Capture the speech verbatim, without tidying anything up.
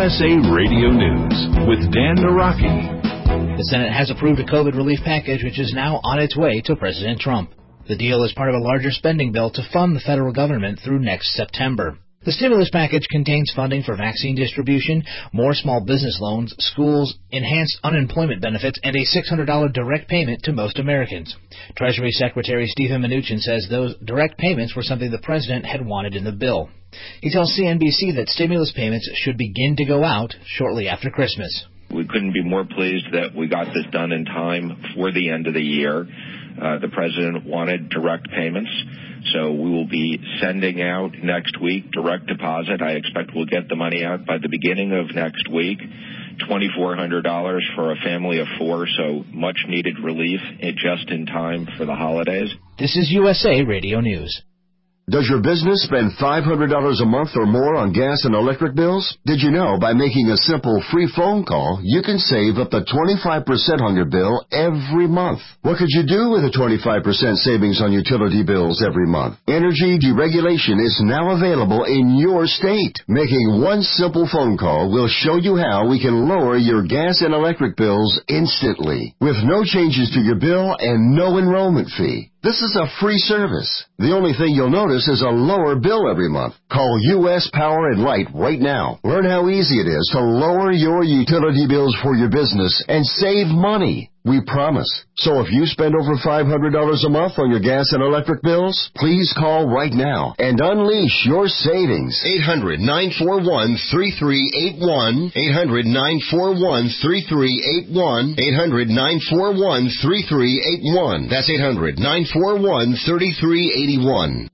S A Radio News with Dan Naraki. The Senate has approved a COVID relief package which is now on its way to President Trump. The deal is part of a larger spending bill to fund the federal government through next September. The stimulus package contains funding for vaccine distribution, more small business loans, schools, enhanced unemployment benefits, and a six hundred dollars direct payment to most Americans. Treasury Secretary Stephen Mnuchin says those direct payments were something the president had wanted in the bill. He tells C N B C that stimulus payments should begin to go out shortly after Christmas. We couldn't be more pleased that we got this done in time for the end of the year. Uh, the president wanted direct payments, so we will be sending out next week direct deposit. I expect we'll get the money out by the beginning of next week. two thousand four hundred dollars for a family of four, so much needed relief just in time for the holidays. This is U S A Radio News. Does your business spend five hundred dollars a month or more on gas and electric bills? Did you know by making a simple free phone call, you can save up to twenty-five percent on your bill every month? What could you do with a twenty-five percent savings on utility bills every month? Energy deregulation is now available in your state. Making one simple phone call will show you how we can lower your gas and electric bills instantly, with no changes to your bill and no enrollment fee. This is a free service. The only thing you'll notice is a lower bill every month. Call U S Power and Light right now. Learn how easy it is to lower your utility bills for your business and save money. We promise. So if you spend over five hundred dollars a month on your gas and electric bills, please call right now and unleash your savings. eight hundred, nine four one, three three eight one. eight hundred, nine four one, three three eight one. eight hundred, nine four one, three three eight one. That's eight hundred, nine four one, three three eight one.